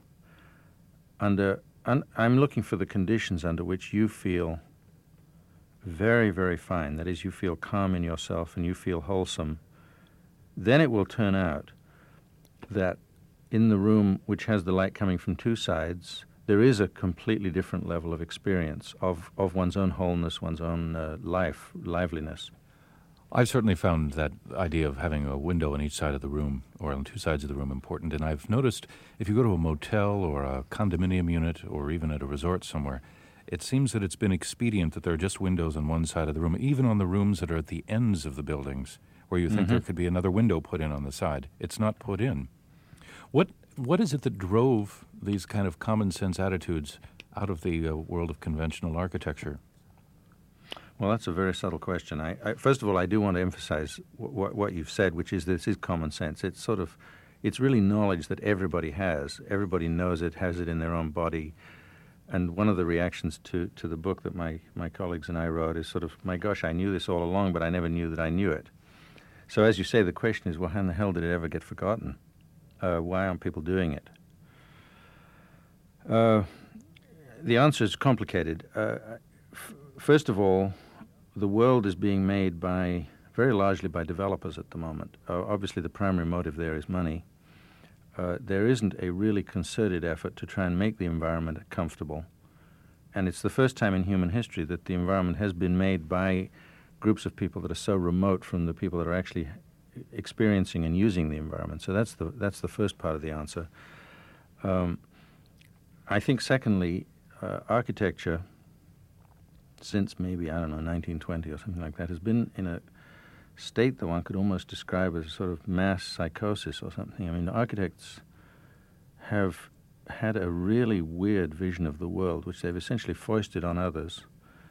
I'm looking for the conditions under which you feel very, very fine, that is, you feel calm in yourself and you feel wholesome, then it will turn out that in the room which has the light coming from 2 sides, there is a completely different level of experience of one's own wholeness, one's own liveliness.
I've certainly found that idea of having a window on each side of the room, or on 2 sides of the room, important. And I've noticed if you go to a motel or a condominium unit or even at a resort somewhere, it seems that it's been expedient that there are just windows on one side of the room, even on the rooms that are at the ends of the buildings, where you think there could be another window put in on the side. It's not put in. What is it that drove these kind of common sense attitudes out of the world of conventional architecture?
Well, that's a very subtle question. First of all, I do want to emphasize what you've said, which is this is common sense. It's really knowledge that everybody has. Everybody knows it, has it in their own body. And one of the reactions to the book that my colleagues and I wrote is sort of, my gosh, I knew this all along, but I never knew that I knew it. So as you say, the question is, well, how in the hell did it ever get forgotten? Why aren't people doing it? The answer is complicated. First of all, the world is being made very largely by developers at the moment. Obviously, the primary motive there is money. There isn't a really concerted effort to try and make the environment comfortable. And it's the first time in human history that the environment has been made by groups of people that are so remote from the people that are actually experiencing and using the environment. So that's the first part of the answer. I think, secondly, architecture, since maybe, 1920 or something like that, has been in a state that one could almost describe as a sort of mass psychosis or something. I mean, architects have had a really weird vision of the world, which they've essentially foisted on others.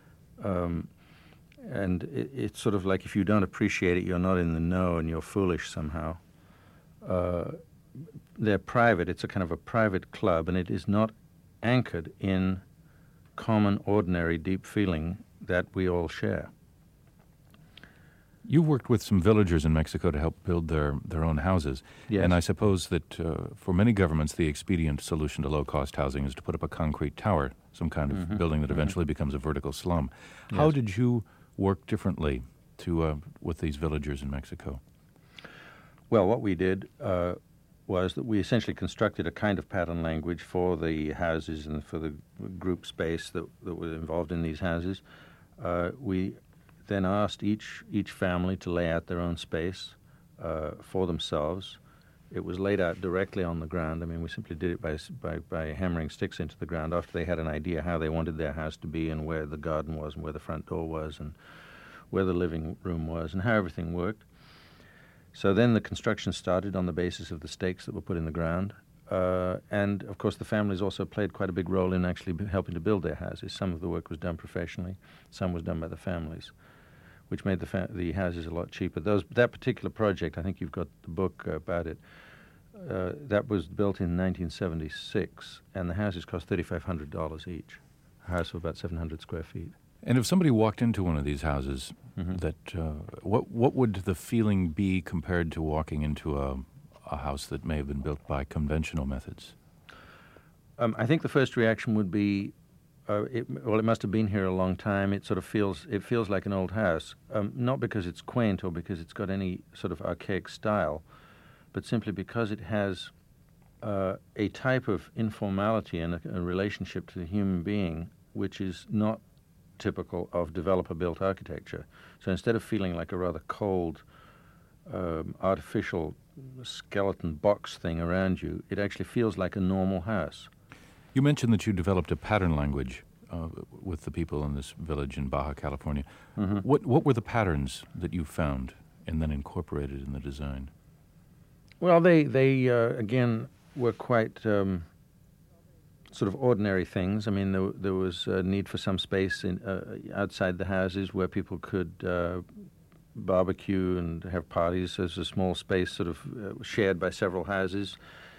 And it's sort of like if you don't appreciate it, you're not in the know and you're foolish somehow. They're private. It's a kind of a private club, and it is not anchored in common, ordinary, deep feeling that we all share.
You worked with some villagers in Mexico to help build their own houses.
Yes.
And I suppose that for many governments, the expedient solution to low-cost housing is to put up a concrete tower, some kind of building that eventually becomes a vertical slum. How
Yes.
did you work differently with these villagers in Mexico?
Well, what we did was that we essentially constructed a kind of pattern language for the houses and for the group space that was involved in these houses. We then asked each family to lay out their own space for themselves. It was laid out directly on the ground. I mean, we simply did it by hammering sticks into the ground after they had an idea how they wanted their house to be and where the garden was and where the front door was and where the living room was and how everything worked. So then the construction started on the basis of the stakes that were put in the ground. And, of course, the families also played quite a big role in actually helping to build their houses. Some of the work was done professionally. Some was done by the families, which made the houses a lot cheaper. That particular project, I think you've got the book about it, that was built in 1976, and the houses cost $3,500 each, a house of about 700 square feet.
And if somebody walked into one of these houses, what would the feeling be compared to walking into a house that may have been built by conventional methods?
I think the first reaction would be, it must have been here a long time. It feels like an old house, not because it's quaint or because it's got any sort of archaic style, but simply because it has a type of informality and a relationship to the human being which is not typical of developer-built architecture. So instead of feeling like a rather cold, artificial skeleton box thing around you, it actually feels like a normal house.
You mentioned that you developed a pattern language with the people in this village in Baja California. What were the patterns that you found and then incorporated in the design?
Well, they again, were quite sort of ordinary things. I mean, there was a need for some space outside the houses where people could barbecue and have parties. There's a small space sort of shared by several houses.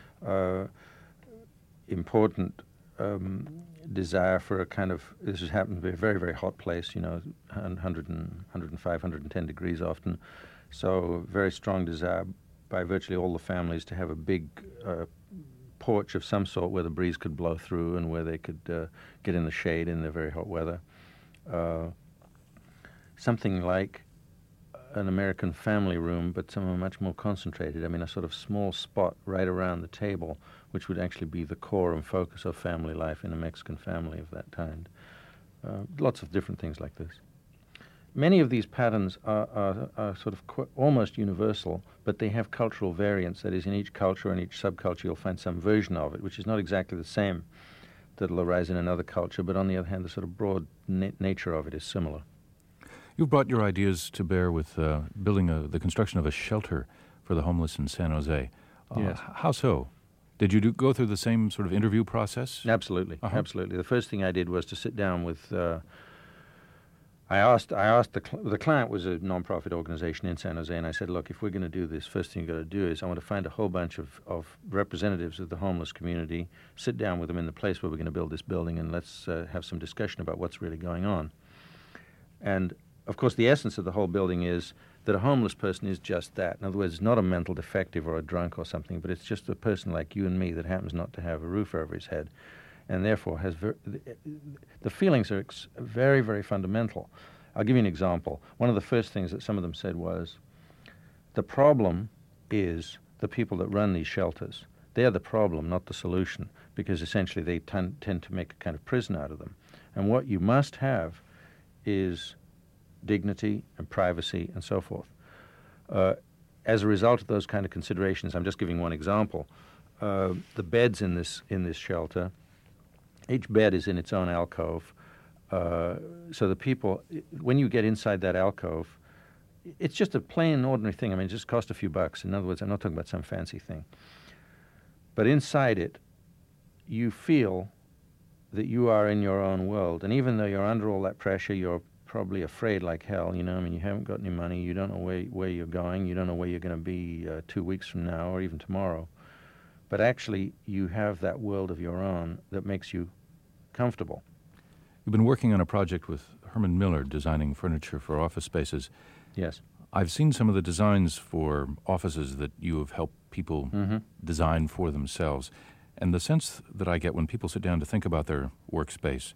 Important desire for a kind of, this has happened to be a very, very hot place, 105, 110 degrees often. So very strong desire by virtually all the families to have a big porch of some sort where the breeze could blow through and where they could get in the shade in the very hot weather. Something like an American family room, but somewhere much more concentrated. I mean, a sort of small spot right around the table, which would actually be the core and focus of family life in a Mexican family of that kind. Lots of different things like this. Many of these patterns are sort of almost universal, but they have cultural variants. That is, in each culture and each subculture, you'll find some version of it, which is not exactly the same that'll arise in another culture, but on the other hand, the sort of broad nature of it is similar.
You've brought your ideas to bear with building the construction of a shelter for the homeless in San Jose.
Yes.
How so? Did you go through the same sort of interview process?
Absolutely, absolutely. The first thing I did was to sit down with... I asked the client was a non-profit organization in San Jose, and I said, look, if we're going to do this, first thing you've got to do is I want to find a whole bunch of representatives of the homeless community, sit down with them in the place where we're going to build this building, and let's have some discussion about what's really going on. And, of course, the essence of the whole building is that a homeless person is just that. In other words, not a mental defective or a drunk or something, but it's just a person like you and me that happens not to have a roof over his head, and therefore has the feelings are very, very fundamental. I'll give you an example. One of the first things that some of them said was, the problem is the people that run these shelters. They're the problem, not the solution, because essentially they tend to make a kind of prison out of them. And what you must have is dignity and privacy and so forth. As a result of those kind of considerations, I'm just giving one example, the beds in this shelter Each bed is in its own alcove. So the people, when you get inside that alcove, it's just a plain, ordinary thing. I mean, it just cost a few bucks. In other words, I'm not talking about some fancy thing. But inside it, you feel that you are in your own world. And even though you're under all that pressure, you're probably afraid like hell, you know. I mean, you haven't got any money. You don't know where you're going. You don't know where you're going to be 2 weeks from now or even tomorrow. But actually, you have that world of your own that makes you comfortable.
You've been working on a project with Herman Miller, designing furniture for office spaces.
Yes.
I've seen some of the designs for offices that you have helped people design for themselves. And the sense that I get when people sit down to think about their workspace,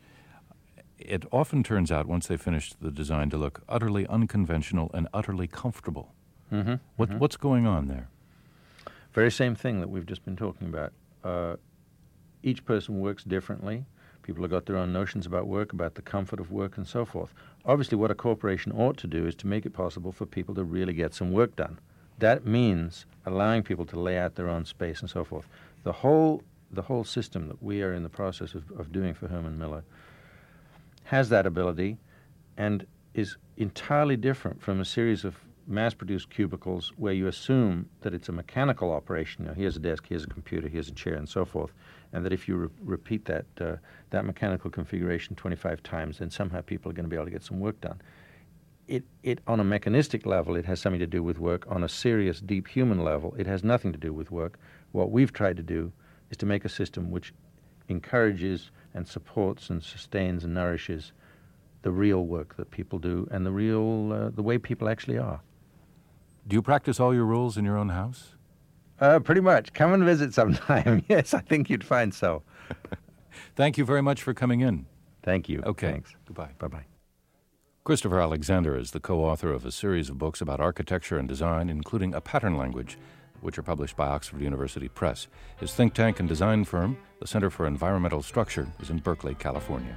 it often turns out, once they finish the design, to look utterly unconventional and utterly comfortable. What's going on there?
Very same thing that we've just been talking about. Each person works differently. People have got their own notions about work, about the comfort of work, and so forth. Obviously, what a corporation ought to do is to make it possible for people to really get some work done. That means allowing people to lay out their own space and so forth. The whole system that we are in the process of doing for Herman Miller has that ability and is entirely different from a series of mass-produced cubicles where you assume that it's a mechanical operation. You know, here's a desk, here's a computer, here's a chair, and so forth, and that if you repeat that mechanical configuration 25 times, then somehow people are going to be able to get some work done. It on a mechanistic level, it has something to do with work. On a serious, deep human level, it has nothing to do with work. What we've tried to do is to make a system which encourages and supports and sustains and nourishes the real work that people do and the way people actually are.
Do you practice all your rules in your own house?
Pretty much. Come and visit sometime. Yes, I think you'd find so.
Thank you very much for coming in.
Thank you.
Okay.
Thanks.
Goodbye.
Bye-bye.
Christopher Alexander is the co-author of a series of books about architecture and design, including A Pattern Language, which are published by Oxford University Press. His think tank and design firm, the Center for Environmental Structure, is in Berkeley, California.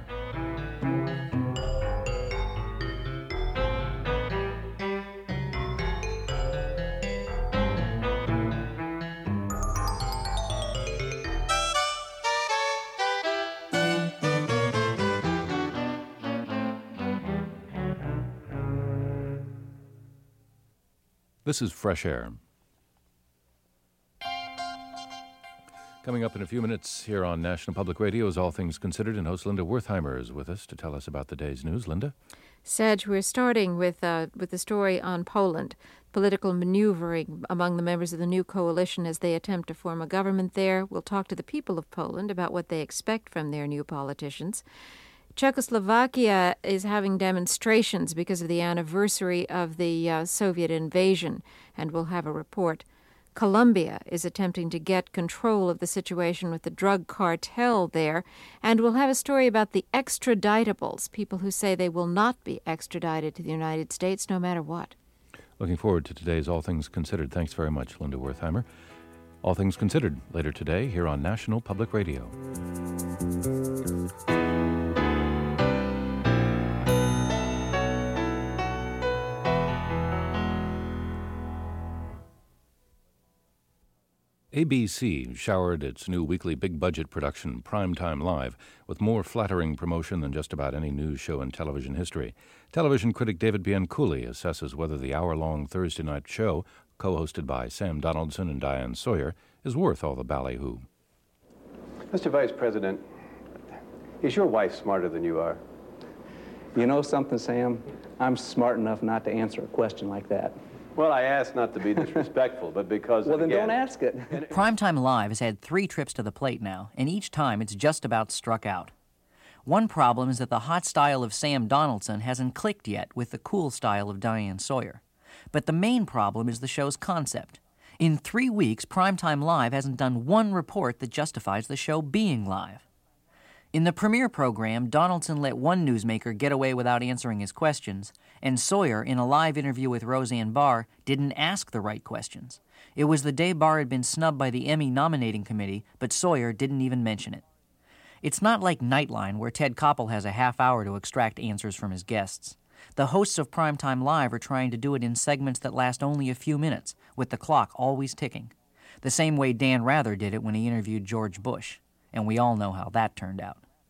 This is Fresh Air. Coming up in a few minutes here on National Public Radio is All Things Considered, and host Linda Wertheimer is with us to tell us about the day's news. Linda?
Sedge, we're starting with the story on Poland, political maneuvering among the members of the new coalition as they attempt to form a government there. We'll talk to the people of Poland about what they expect from their new politicians. Czechoslovakia is having demonstrations because of the anniversary of the Soviet invasion, and we'll have a report. Colombia is attempting to get control of the situation with the drug cartel there, and we'll have a story about the extraditables, people who say they will not be extradited to the United States no matter what.
Looking forward to today's All Things Considered. Thanks very much, Linda Wertheimer. All Things Considered later today here on National Public Radio. ABC showered its new weekly big-budget production, Primetime Live, with more flattering promotion than just about any news show in television history. Television critic David Bianculli assesses whether the hour-long Thursday night show, co-hosted by Sam Donaldson and Diane Sawyer, is worth all the ballyhoo.
Mr. Vice President, is your wife smarter than you are?
You know something, Sam? I'm smart enough not to answer a question like that.
Well, I asked not to be disrespectful, but because...
Well, then don't ask it.
Primetime Live has had 3 trips to the plate now, and each time it's just about struck out. One problem is that the hot style of Sam Donaldson hasn't clicked yet with the cool style of Diane Sawyer. But the main problem is the show's concept. In 3 weeks, Primetime Live hasn't done one report that justifies the show being live. In the premiere program, Donaldson let one newsmaker get away without answering his questions, and Sawyer, in a live interview with Roseanne Barr, didn't ask the right questions. It was the day Barr had been snubbed by the Emmy nominating committee, but Sawyer didn't even mention it. It's not like Nightline, where Ted Koppel has a half hour to extract answers from his guests. The hosts of Primetime Live are trying to do it in segments that last only a few minutes, with the clock always ticking. The same way Dan Rather did it when he interviewed George Bush. And we all know how that turned out.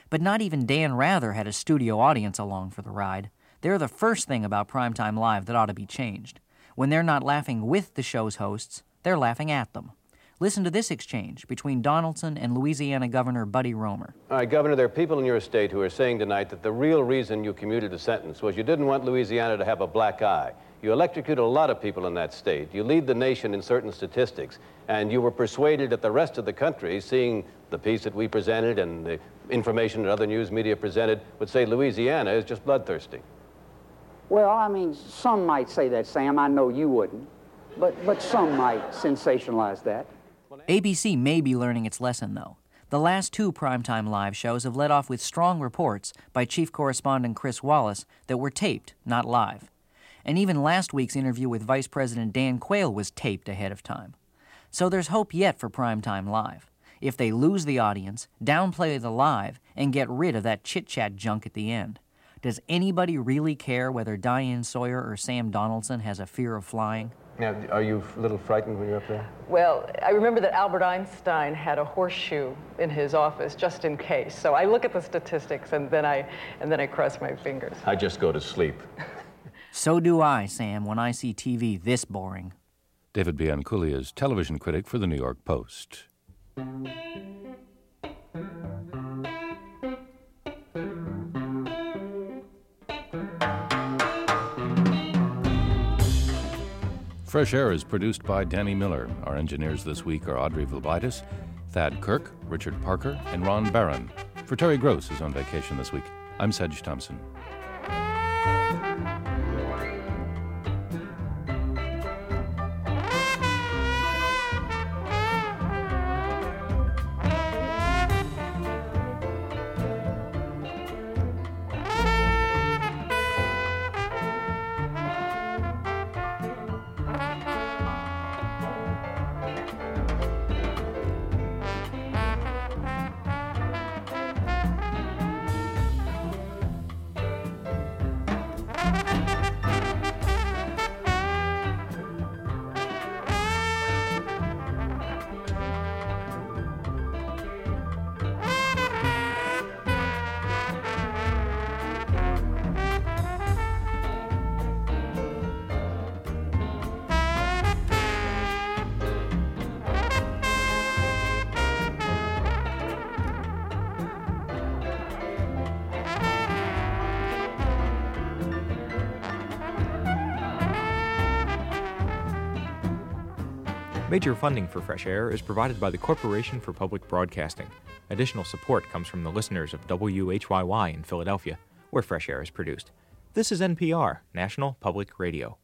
But not even Dan Rather had a studio audience along for the ride. They're the first thing about Primetime Live that ought to be changed. When they're not laughing with the show's hosts, they're laughing at them. Listen to this exchange between Donaldson and Louisiana Governor Buddy Roemer.
All right, Governor, there are people in your state who are saying tonight that the real reason you commuted a sentence was you didn't want Louisiana to have a black eye. You electrocuted a lot of people in that state. You lead the nation in certain statistics. And you were persuaded that the rest of the country, seeing the piece that we presented and the information that other news media presented, would say Louisiana is just bloodthirsty.
Well, I mean, some might say that, Sam. I know you wouldn't. But some might sensationalize that.
ABC may be learning its lesson, though. The last two Primetime Live shows have led off with strong reports by Chief Correspondent Chris Wallace that were taped, not live. And even last week's interview with Vice President Dan Quayle was taped ahead of time. So there's hope yet for Primetime Live. If they lose the audience, downplay the live, and get rid of that chit-chat junk at the end. Does anybody really care whether Diane Sawyer or Sam Donaldson has a fear of flying?
Now, are you a little frightened when you're up there?
Well, I remember that Albert Einstein had a horseshoe in his office just in case. So I look at the statistics and then I cross my fingers.
I just go to sleep.
So do I, Sam, when I see TV this boring.
David Bianculi is television critic for the New York Post. Fresh Air is produced by Danny Miller. Our engineers this week are Audrey Vlabaitis, Thad Kirk, Richard Parker, and Ron Barron. For Terry Gross is on vacation this week. I'm Sedge Thompson.
Major funding for Fresh Air is provided by the Corporation for Public Broadcasting. Additional support comes from the listeners of WHYY in Philadelphia, where Fresh Air is produced. This is NPR, National Public Radio.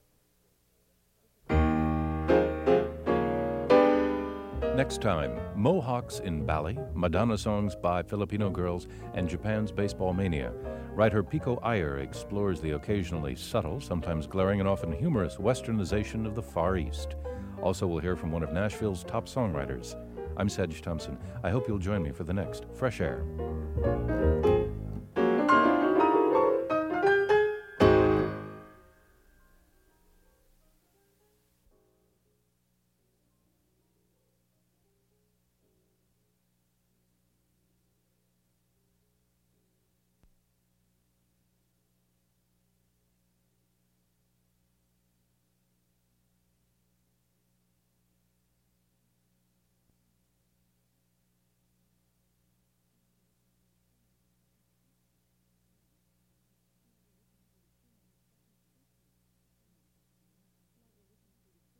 Next time, Mohawks in Bali, Madonna songs by Filipino girls, and Japan's baseball mania. Writer Pico Iyer explores the occasionally subtle, sometimes glaring and often humorous westernization of the Far East. Also, we'll hear from one of Nashville's top songwriters. I'm Sedge Thompson. I hope you'll join me for the next Fresh Air.